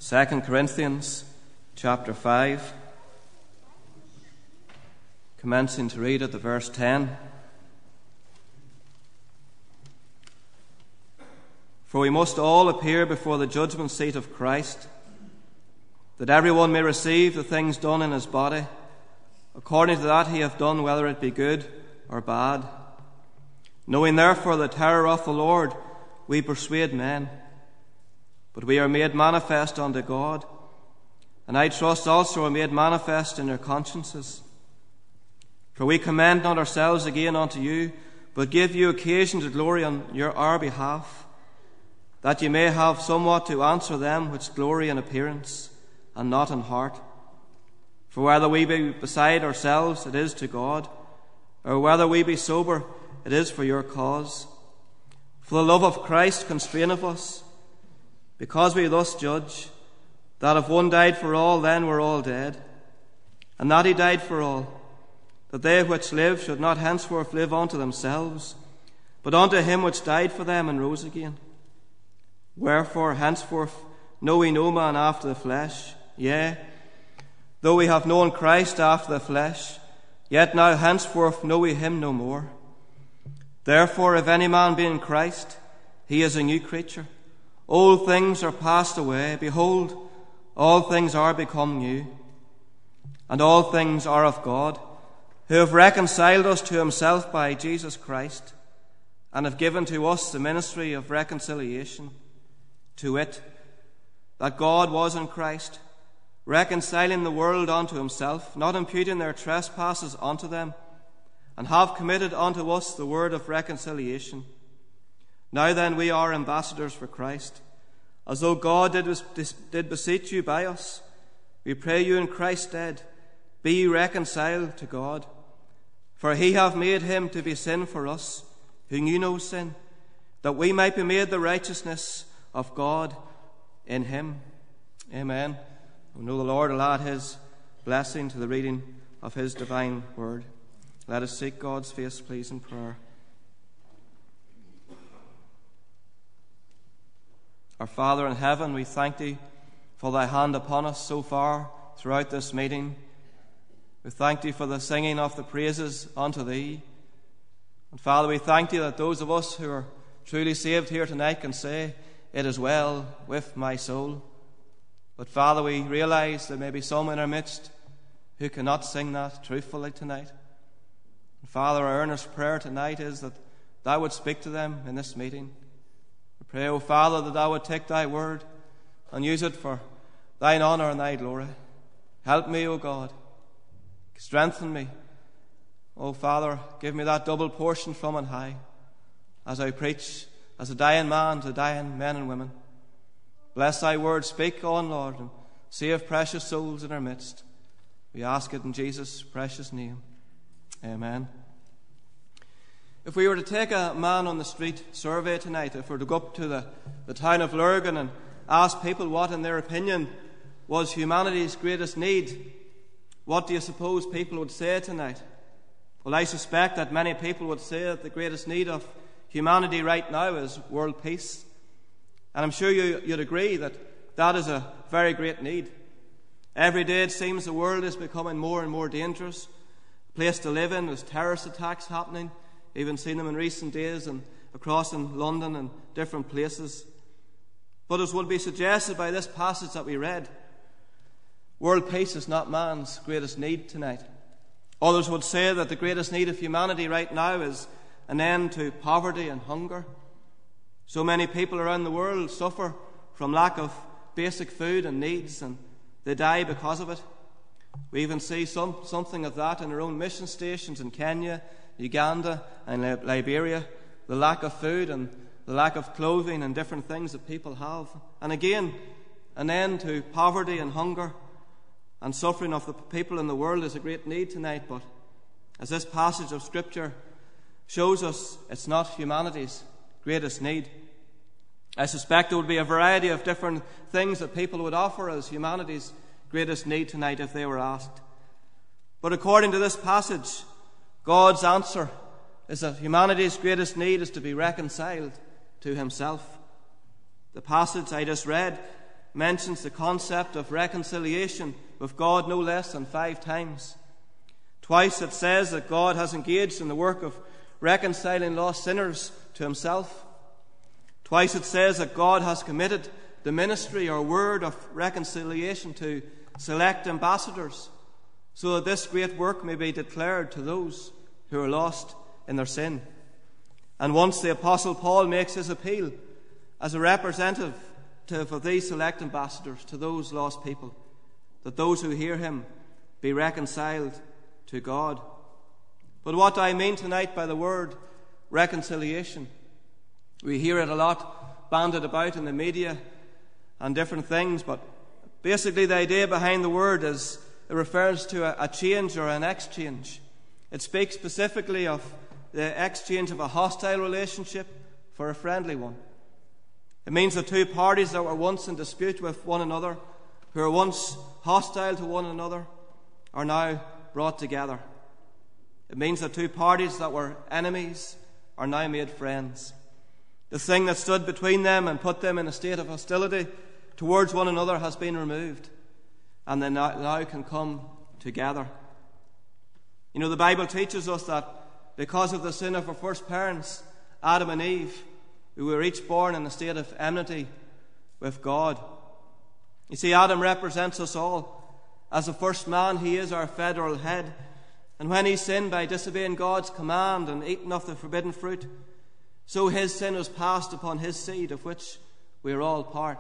2 Corinthians chapter 5, commencing to read at the verse 10. For we must all appear before the judgment seat of Christ, that everyone may receive the things done in his body, according to that he hath done, whether it be good or bad. Knowing therefore the terror of the Lord, we persuade men. But we are made manifest unto God, and I trust also are made manifest in your consciences. For we commend not ourselves again unto you, but give you occasion to glory on our behalf, that ye may have somewhat to answer them which glory in appearance, and not in heart. For whether we be beside ourselves, it is to God, or whether we be sober, it is for your cause. For the love of Christ constraineth us, because we thus judge, that if one died for all, then we're all dead, and that he died for all, that they which live should not henceforth live unto themselves, but unto him which died for them and rose again. Wherefore henceforth know we no man after the flesh. Yea, though we have known Christ after the flesh, yet now henceforth know we him no more. Therefore if any man be in Christ, he is a new creature. Old things are passed away. Behold, all things are become new. And all things are of God, who have reconciled us to himself by Jesus Christ, and have given to us the ministry of reconciliation, to wit, that God was in Christ, reconciling the world unto himself, not imputing their trespasses unto them, and have committed unto us the word of reconciliation. Now then we are ambassadors for Christ, as though God did beseech you by us. We pray you in Christ's stead, be ye reconciled to God. For he hath made him to be sin for us, who knew no sin, that we might be made the righteousness of God in him. Amen. We know the Lord will add his blessing to the reading of his divine word. Let us seek God's face, please, in prayer. Our Father in heaven, we thank thee for thy hand upon us so far throughout this meeting. We thank thee for the singing of the praises unto thee. And Father, we thank thee that those of us who are truly saved here tonight can say, it is well with my soul. But Father, we realize there may be some in our midst who cannot sing that truthfully tonight. And Father, our earnest prayer tonight is that thou would speak to them in this meeting. We pray, O Father, that thou would take thy word and use it for thine honour and thy glory. Help me, O God. Strengthen me. O Father, give me that double portion from on high as I preach as a dying man to dying men and women. Bless thy word. Speak on, Lord, and save precious souls in our midst. We ask it in Jesus' precious name. Amen. If we were to take a man on the street survey tonight, if we were to go up to the town of Lurgan and ask people what, in their opinion, was humanity's greatest need, what do you suppose people would say tonight? Well, I suspect that many people would say that the greatest need of humanity right now is world peace. And I'm sure you'd agree that that is a very great need. Every day it seems the world is becoming more and more dangerous. A place to live in. There's terrorist attacks happening. Even seen them in recent days and across in London and different places. But as would be suggested by this passage that we read, world peace is not man's greatest need tonight. Others would say that the greatest need of humanity right now is an end to poverty and hunger. So many people around the world suffer from lack of basic food and needs, and they die because of it. We even see something of that in our own mission stations in Kenya, Uganda and Liberia, the lack of food and the lack of clothing and different things that people have. And again, an end to poverty and hunger and suffering of the people in the world is a great need tonight. But as this passage of Scripture shows us, it's not humanity's greatest need. I suspect there would be a variety of different things that people would offer as humanity's greatest need tonight if they were asked. But according to this passage, God's answer is that humanity's greatest need is to be reconciled to himself. The passage I just read mentions the concept of reconciliation with God no less than 5 times. Twice it says that God has engaged in the work of reconciling lost sinners to himself. Twice it says that God has committed the ministry or word of reconciliation to select ambassadors, so that this great work may be declared to those who are lost in their sin. And once the Apostle Paul makes his appeal as a representative of these select ambassadors to those lost people, that those who hear him be reconciled to God. But what do I mean tonight by the word reconciliation? We hear it a lot bandied about in the media and different things, but basically the idea behind the word is it refers to a change or an exchange. It speaks specifically of the exchange of a hostile relationship for a friendly one. It means the two parties that were once in dispute with one another, who were once hostile to one another, are now brought together. It means the two parties that were enemies are now made friends. The thing that stood between them and put them in a state of hostility towards one another has been removed, and they now can come together. You know, the Bible teaches us that because of the sin of our first parents, Adam and Eve, who were each born in a state of enmity with God. You see, Adam represents us all. As the first man, he is our federal head. And when he sinned by disobeying God's command and eating of the forbidden fruit, so his sin was passed upon his seed, of which we are all part.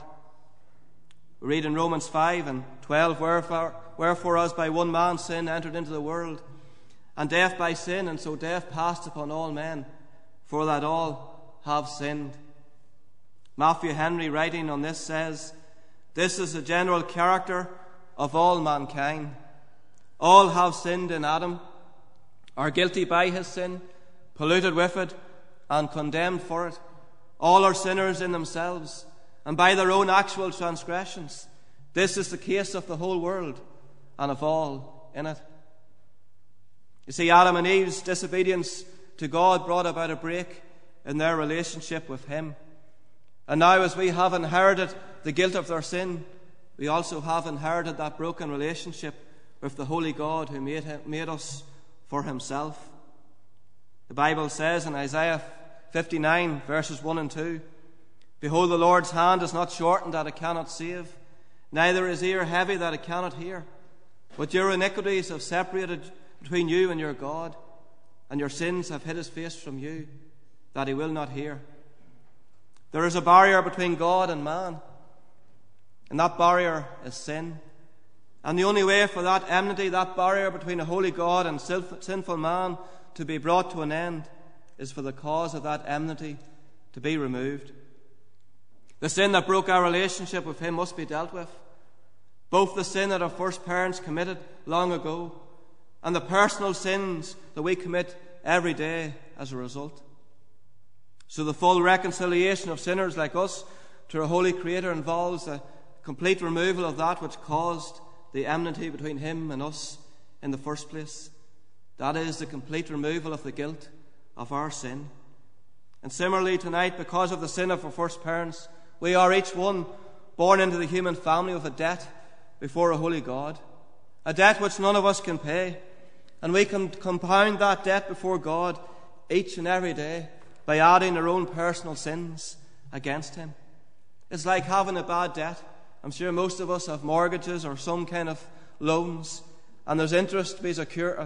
We read in Romans 5:12, Wherefore as by one man sin entered into the world, and death by sin, and so death passed upon all men, for that all have sinned. Matthew Henry, writing on this, says, This is the general character of all mankind. All have sinned in Adam, are guilty by his sin, polluted with it, and condemned for it. All are sinners in themselves, and by their own actual transgressions. This is the case of the whole world, and of all in it. You see, Adam and Eve's disobedience to God brought about a break in their relationship with him. And now, as we have inherited the guilt of their sin, we also have inherited that broken relationship with the holy God who made us for himself. The Bible says in Isaiah 59, verses 1 and 2, Behold, the Lord's hand is not shortened that it cannot save, neither is ear heavy that it cannot hear. But your iniquities have separated between you and your God, and your sins have hid his face from you, that he will not hear. There is a barrier between God and man, and that barrier is sin. And the only way for that enmity, that barrier between a holy God and sinful man, to be brought to an end is for the cause of that enmity to be removed. The sin that broke our relationship with him must be dealt with. Both the sin that our first parents committed long ago and the personal sins that we commit every day as a result. So the full reconciliation of sinners like us to our holy Creator involves a complete removal of that which caused the enmity between him and us in the first place. That is the complete removal of the guilt of our sin. And similarly tonight, because of the sin of our first parents, we are each one born into the human family with a debt before a holy God, a debt which none of us can pay. And we can compound that debt before God each and every day by adding our own personal sins against him. It's like having a bad debt. I'm sure most of us have mortgages or some kind of loans, and there's interest being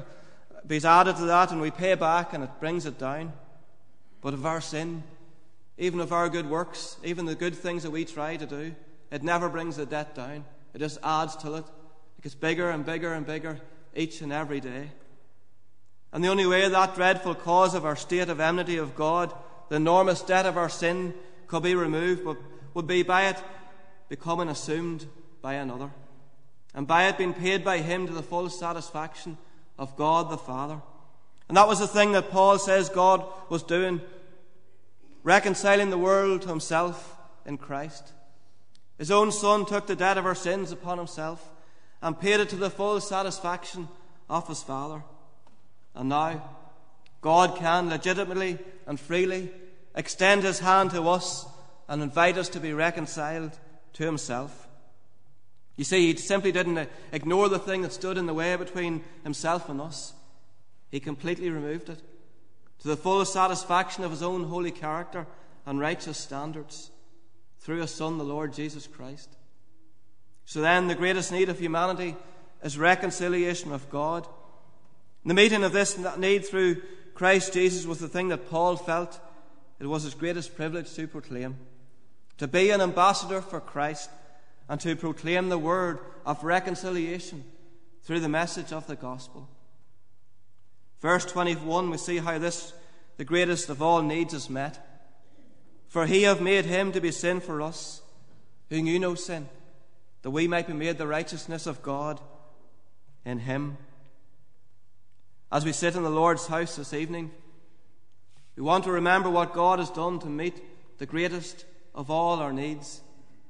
added to that, and we pay back, and it brings it down. But of our sin, even of our good works, even the good things that we try to do, it never brings the debt down. It just adds to it. It gets bigger and bigger and bigger each and every day. And the only way that dreadful cause of our state of enmity of God, the enormous debt of our sin, could be removed would be by it becoming assumed by another, and by it being paid by him to the full satisfaction of God the Father. And that was the thing that Paul says God was doing, reconciling the world to himself in Christ. His own Son took the debt of our sins upon himself and paid it to the full satisfaction of his Father. And now God can legitimately and freely extend his hand to us and invite us to be reconciled to himself. You see, he simply didn't ignore the thing that stood in the way between himself and us. He completely removed it, to the full satisfaction of his own holy character and righteous standards, through his Son, the Lord Jesus Christ. So then, the greatest need of humanity is reconciliation with God. The meeting of this need through Christ Jesus was the thing that Paul felt it was his greatest privilege to proclaim. To be an ambassador for Christ and to proclaim the word of reconciliation through the message of the gospel. Verse 21, we see how this, the greatest of all needs, is met. For he hath made him to be sin for us, who knew no sin, that we might be made the righteousness of God in him. As we sit in the Lord's house this evening, we want to remember what God has done to meet the greatest of all our needs.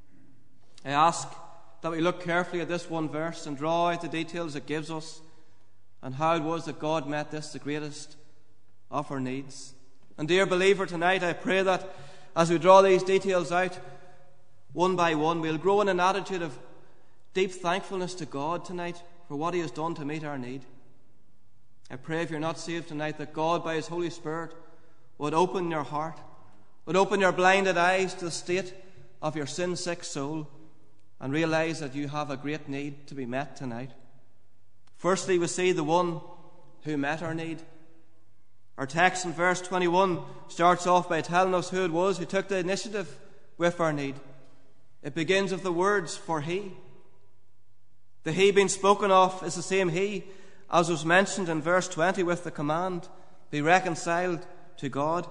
I ask that we look carefully at this one verse and draw out the details it gives us and how it was that God met this, the greatest of our needs. And dear believer, tonight I pray that as we draw these details out one by one, we'll grow in an attitude of deep thankfulness to God tonight for what he has done to meet our need. I pray if you're not saved tonight that God by his Holy Spirit would open your heart, would open your blinded eyes to the state of your sin-sick soul and realize that you have a great need to be met tonight. Firstly, we see the one who met our need. Our text in verse 21 starts off by telling us who it was who took the initiative with our need. It begins with the words, for he. The he being spoken of is the same he as was mentioned in verse 20 with the command, be reconciled to God.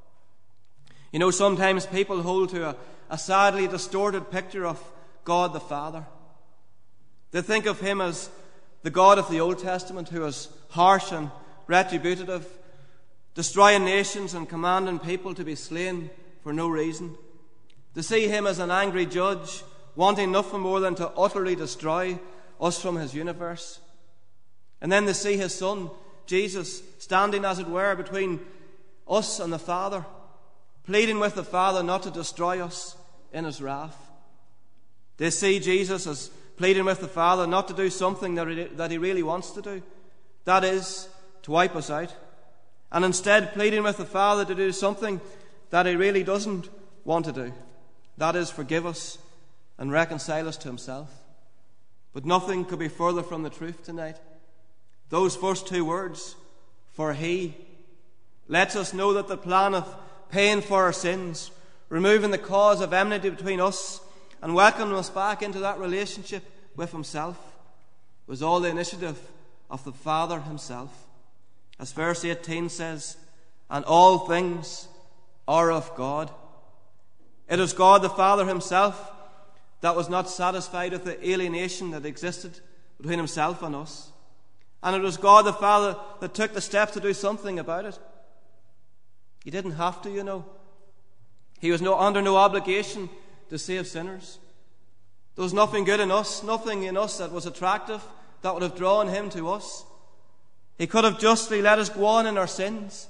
You know, sometimes people hold to a sadly distorted picture of God the Father. They think of him as the God of the Old Testament who is harsh and retributive, destroying nations and commanding people to be slain for no reason. They see him as an angry judge, wanting nothing more than to utterly destroy us from his universe. And then they see his Son, Jesus, standing as it were between us and the Father, pleading with the Father not to destroy us in his wrath. They see Jesus as pleading with the Father not to do something that he really wants to do, that is, to wipe us out, and instead pleading with the Father to do something that he really doesn't want to do, that is, forgive us and reconcile us to himself. But nothing could be further from the truth tonight. Those first two words, for he, lets us know that the plan of paying for our sins, removing the cause of enmity between us and welcoming us back into that relationship with himself, was all the initiative of the Father himself. As verse 18 says, and all things are of God. It is God the Father himself that was not satisfied with the alienation that existed between himself and us. And it was God the Father that took the steps to do something about it. He didn't have to, you know. He was under no obligation to save sinners. There was nothing good in us, nothing in us that was attractive, that would have drawn him to us. He could have justly let us go on in our sins.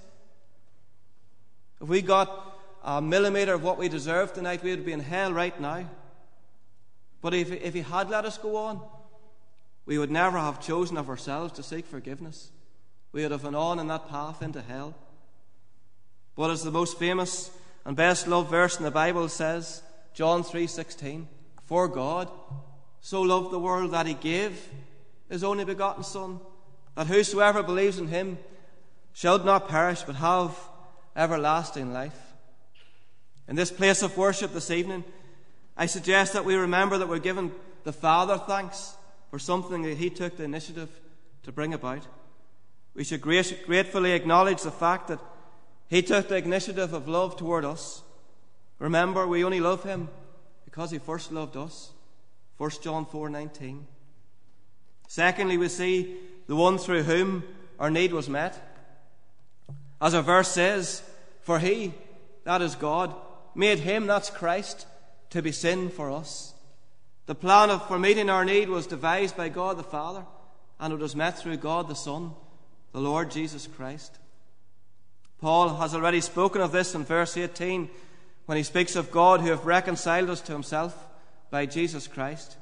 If we got a millimetre of what we deserved tonight, we would be in hell right now. But if he had let us go on, we would never have chosen of ourselves to seek forgiveness. We would have gone on in that path into hell. But as the most famous and best loved verse in the Bible says, John 3:16, for God so loved the world that he gave his only begotten Son, that whosoever believes in him shall not perish but have everlasting life. In this place of worship this evening, I suggest that we remember that we're giving the Father thanks for something that he took the initiative to bring about. We should gratefully acknowledge the fact that he took the initiative of love toward us. Remember, we only love him because he first loved us. 1 John 4:19. Secondly, we see the one through whom our need was met. As our verse says, for he, that is God, made him, that's Christ, to be sin for us. The plan for meeting our need was devised by God the Father, and it was met through God the Son, the Lord Jesus Christ. Paul has already spoken of this in verse 18 when he speaks of God who hath reconciled us to himself by Jesus Christ.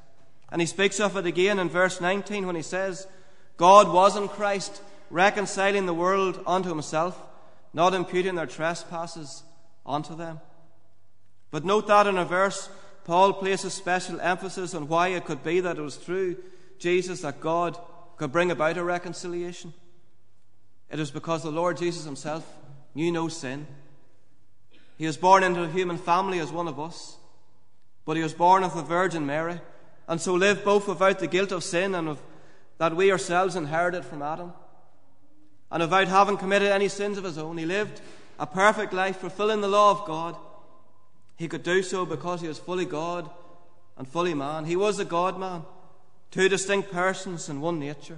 And he speaks of it again in verse 19 when he says, God was in Christ, reconciling the world unto himself, not imputing their trespasses unto them. But note that in a verse, Paul places special emphasis on why it could be that it was through Jesus that God could bring about a reconciliation. It was because the Lord Jesus himself knew no sin. He was born into a human family as one of us, but he was born of the Virgin Mary, and so lived both without the guilt of sin and of that we ourselves inherited from Adam. And without having committed any sins of his own, he lived a perfect life, fulfilling the law of God. He could do so because he was fully God and fully man. He was a God-man, two distinct persons in one nature.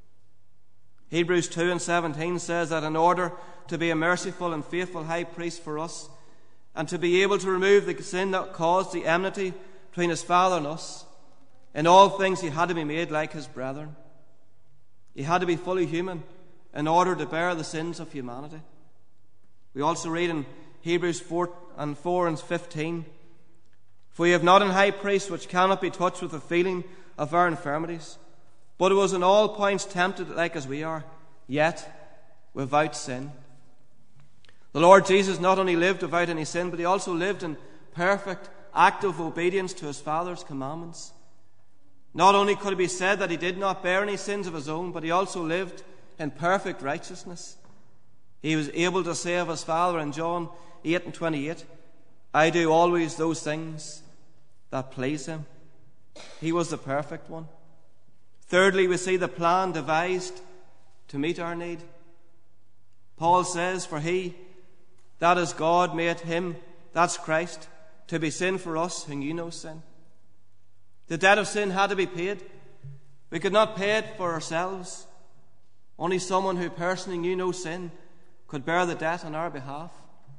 Hebrews 2:17 says that in order to be a merciful and faithful high priest for us, and to be able to remove the sin that caused the enmity between his Father and us, in all things he had to be made like his brethren. He had to be fully human in order to bear the sins of humanity. We also read in Hebrews 4:15, for we have not an high priest which cannot be touched with the feeling of our infirmities, but who was in all points tempted like as we are, yet without sin. The Lord Jesus not only lived without any sin, but he also lived in perfect, active obedience to his Father's commandments. Not only could it be said that he did not bear any sins of his own, but he also lived in perfect righteousness. He was able to say of his Father in John 8:28, I do always those things that please him. He was the perfect one. Thirdly, we see the plan devised to meet our need. Paul says, for he, that is God, made him, that's Christ, to be sin for us who knew no sin. The debt of sin had to be paid. We could not pay it for ourselves. Only someone who personally knew no sin could bear the debt on our behalf.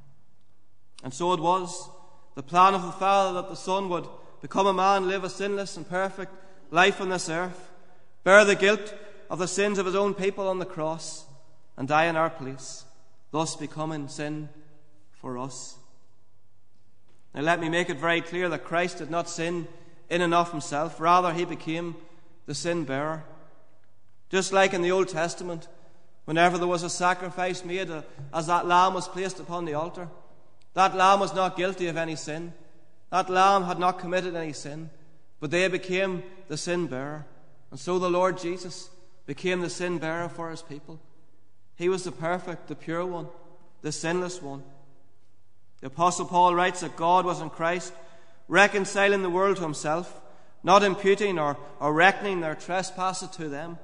And so it was the plan of the Father that the Son would become a man, live a sinless and perfect life on this earth, bear the guilt of the sins of his own people on the cross, and die in our place, thus becoming sin for us. Now let me make it very clear that Christ did not sin in and of himself. Rather, he became the sin bearer. Just like in the Old Testament, whenever there was a sacrifice made as that lamb was placed upon the altar, that lamb was not guilty of any sin. That lamb had not committed any sin, but they became the sin bearer. And so the Lord Jesus became the sin bearer for his people. He was the perfect, the pure one, the sinless one. The Apostle Paul writes that God was in Christ, reconciling the world to himself, not imputing or reckoning their trespasses to them.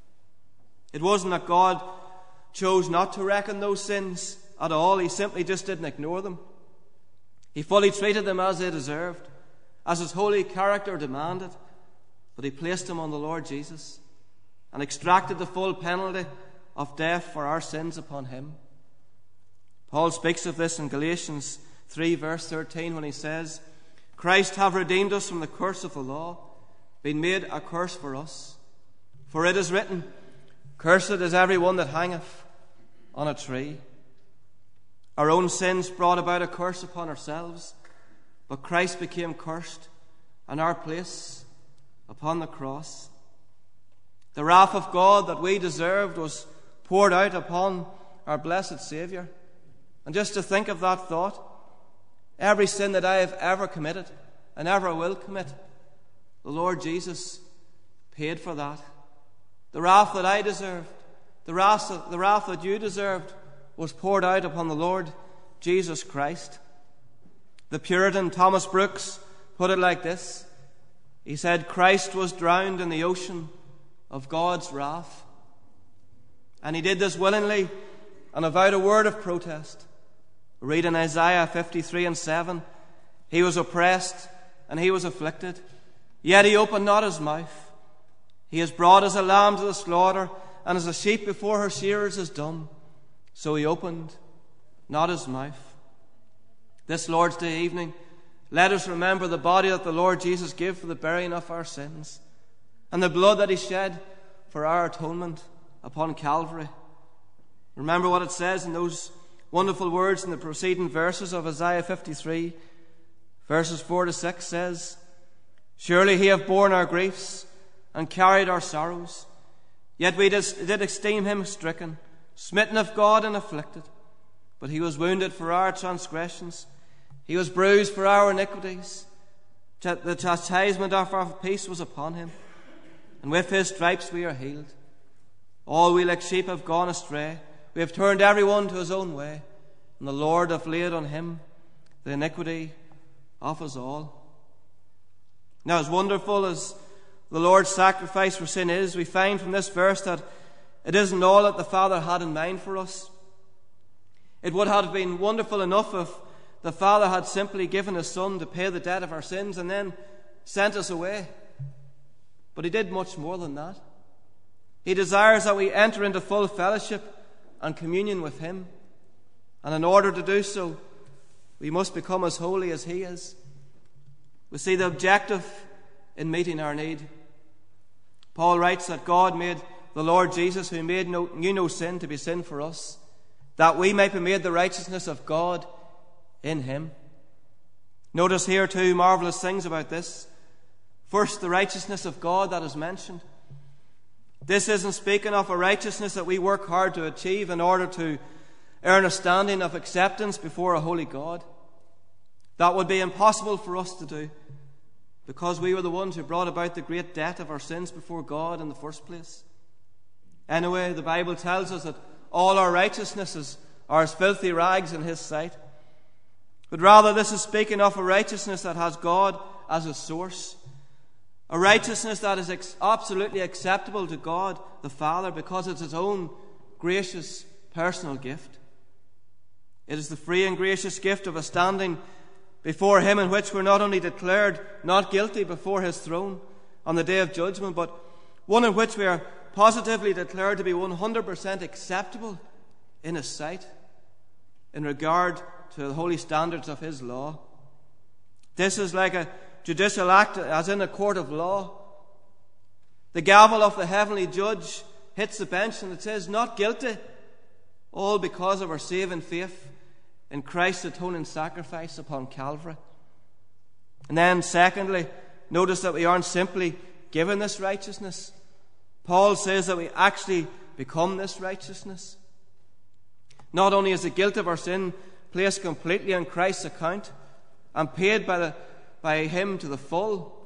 It wasn't that God chose not to reckon those sins at all. He simply just didn't ignore them. He fully treated them as they deserved, as his holy character demanded, but he placed them on the Lord Jesus and extracted the full penalty of death for our sins upon him. Paul speaks of this in Galatians 3 verse 13 when he says, Christ hath redeemed us from the curse of the law, being made a curse for us. For it is written, Cursed is every one that hangeth on a tree. Our own sins brought about a curse upon ourselves, but Christ became cursed in our place upon the cross. The wrath of God that we deserved was poured out upon our blessed Saviour. And just to think of that thought, every sin that I have ever committed and ever will commit, the Lord Jesus paid for that. The wrath that I deserved, the wrath that you deserved, was poured out upon the Lord Jesus Christ. The Puritan Thomas Brooks put it like this. He said, Christ was drowned in the ocean of God's wrath. And he did this willingly and without a word of protest. We read in Isaiah 53:7, he was oppressed and he was afflicted, yet he opened not his mouth. He is brought as a lamb to the slaughter, and as a sheep before her shearers is dumb. So he opened not his mouth. This Lord's Day evening, let us remember the body that the Lord Jesus gave for the burying of our sins, and the blood that he shed for our atonement upon Calvary. Remember what it says in those wonderful words in the preceding verses of Isaiah 53, verses 4-6 says, Surely he hath borne our griefs and carried our sorrows. Yet we did esteem him stricken, smitten of God, and afflicted. But he was wounded for our transgressions, he was bruised for our iniquities. The chastisement of our peace was upon him, and with his stripes we are healed. All we like sheep have gone astray, we have turned every one to his own way, and the Lord hath laid on him the iniquity of us all. Now, as wonderful as the Lord's sacrifice for sin is, we find from this verse that it isn't all that the Father had in mind for us. It would have been wonderful enough if the Father had simply given his Son to pay the debt of our sins and then sent us away. But he did much more than that. He desires that we enter into full fellowship and communion with him. And in order to do so, we must become as holy as he is. We see the objective in meeting our need. Paul writes that God made the Lord Jesus, who knew no sin, to be sin for us, that we might be made the righteousness of God in him. Notice here two marvelous things about this. First, the righteousness of God that is mentioned. This isn't speaking of a righteousness that we work hard to achieve in order to earn a standing of acceptance before a holy God. That would be impossible for us to do, because we were the ones who brought about the great debt of our sins before God in the first place. Anyway, the Bible tells us that all our righteousnesses are as filthy rags in his sight. But rather, this is speaking of a righteousness that has God as a source. A righteousness that is absolutely acceptable to God the Father, because it's his own gracious personal gift. It is the free and gracious gift of a standing before him in which we're not only declared not guilty before his throne on the day of judgment, but one in which we are positively declared to be 100% acceptable in his sight in regard to the holy standards of his law. This is like a judicial act, as in a court of law. The gavel of the heavenly judge hits the bench and it says, "Not guilty," all because of our saving faith in Christ's atoning sacrifice upon Calvary. And then secondly, notice that we aren't simply given this righteousness. Paul says that we actually become this righteousness. Not only is the guilt of our sin placed completely on Christ's account and paid by him to the full,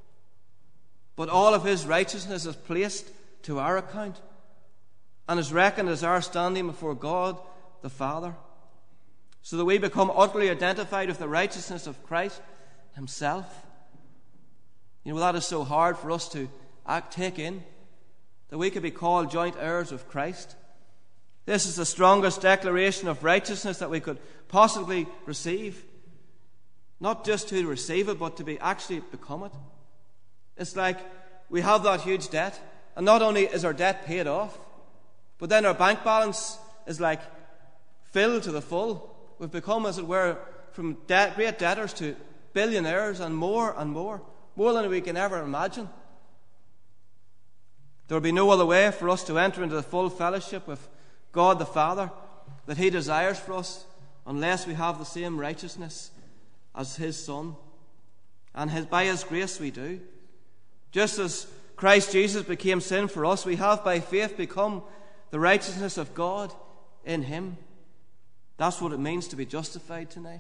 but all of his righteousness is placed to our account and is reckoned as our standing before God the Father, so that we become utterly identified with the righteousness of Christ himself. You know, that is so hard for us to take in, that we could be called joint heirs with Christ. This is the strongest declaration of righteousness that we could possibly receive. Not just to receive it, but to be actually become it. It's like we have that huge debt, and not only is our debt paid off, but then our bank balance is like filled to the full. We've become, as it were, from great debtors to billionaires, and more than we can ever imagine. There will be no other way for us to enter into the full fellowship with God the Father that he desires for us, unless we have the same righteousness as his Son. And by his grace we do. Just as Christ Jesus became sin for us, we have by faith become the righteousness of God in him. That's what it means to be justified tonight.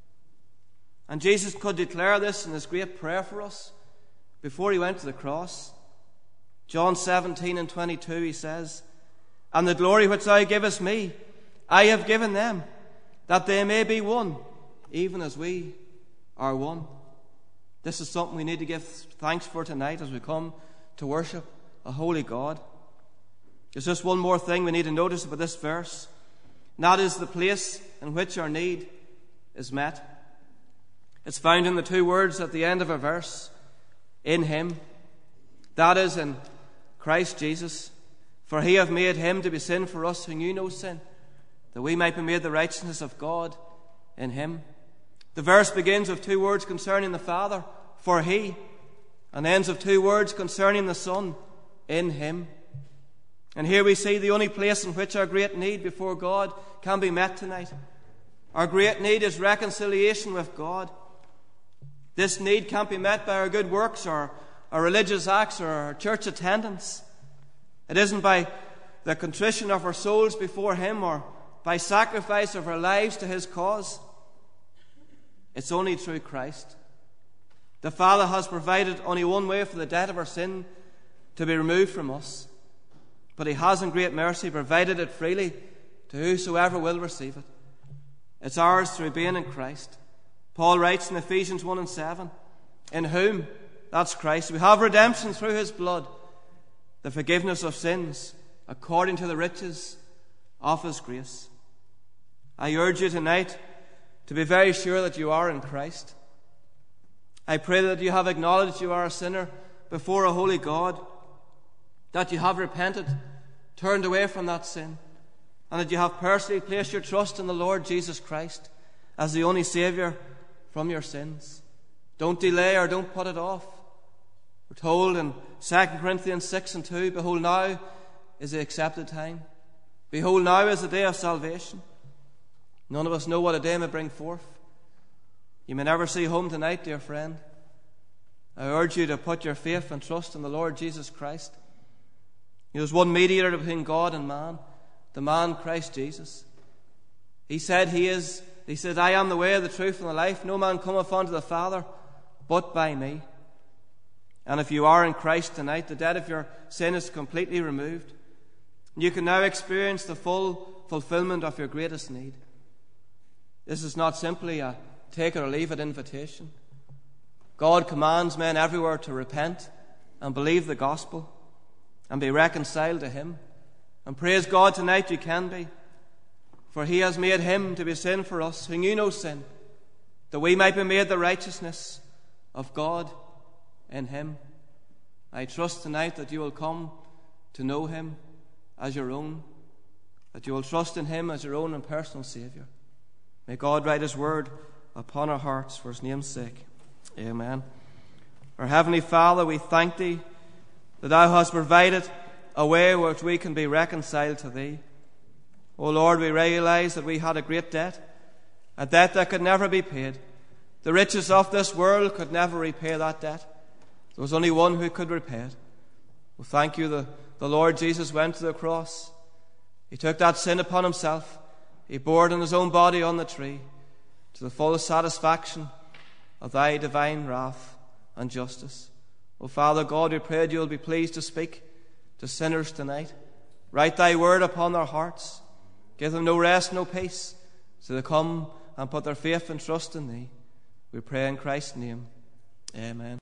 And Jesus could declare this in his great prayer for us before he went to the cross. John 17:22, he says, "And the glory which thou givest me, I have given them, that they may be one, even as we are one." This is something we need to give thanks for tonight as we come to worship a holy God. There's just one more thing we need to notice about this verse, and that is the place in which our need is met. It's found in the two words at the end of a verse, "in him." That is, in Christ Jesus. "For he hath made him to be sin for us who knew no sin, that we might be made the righteousness of God in him." The verse begins with two words concerning the Father, "for he," and ends with two words concerning the Son, "in him." And here we see the only place in which our great need before God can be met tonight. Our great need is reconciliation with God. This need can't be met by our good works or our religious acts or our church attendance. It isn't by the contrition of our souls before Him or by sacrifice of our lives to His cause. It's only through Christ. The Father has provided only one way for the debt of our sin to be removed from us, but He has in great mercy provided it freely to whosoever will receive it. It's ours through being in Christ. Paul writes in Ephesians 1:7, in whom, that's Christ, we have redemption through His blood, the forgiveness of sins, according to the riches of His grace. I urge you tonight to be very sure that you are in Christ. I pray that you have acknowledged you are a sinner before a holy God, that you have repented, turned away from that sin, and that you have personally placed your trust in the Lord Jesus Christ as the only Saviour from your sins. Don't delay or don't put it off. We're told in 2 Corinthians 6:2, behold, now is the accepted time. Behold, now is the day of salvation. None of us know what a day may bring forth. You may never see home tonight, dear friend. I urge you to put your faith and trust in the Lord Jesus Christ. There's one mediator between God and man, the man Christ Jesus. He said, I am the way, the truth, and the life. No man cometh unto the Father but by me. And if you are in Christ tonight, the debt of your sin is completely removed. You can now experience the full fulfillment of your greatest need. This is not simply a take it or leave it invitation. God commands men everywhere to repent and believe the gospel and be reconciled to Him. And praise God, tonight you can be. For He has made Him to be sin for us, who knew no sin, that we might be made the righteousness of God in Him. I trust tonight that you will come to know Him as your own, that you will trust in Him as your own and personal Saviour. May God write His word upon our hearts for His name's sake. Amen. Our Heavenly Father, we thank Thee that Thou hast provided a way which we can be reconciled to Thee. O Lord, we realize that we had a great debt, a debt that could never be paid. The riches of this world could never repay that debt. There was only one who could repay it. Well, thank you that the Lord Jesus went to the cross. He took that sin upon Himself. He bore it in His own body on the tree to the full satisfaction of Thy divine wrath and justice. Oh, Father God, we pray that You will be pleased to speak to sinners tonight. Write Thy word upon their hearts. Give them no rest, no peace, so they come and put their faith and trust in Thee. We pray in Christ's name. Amen.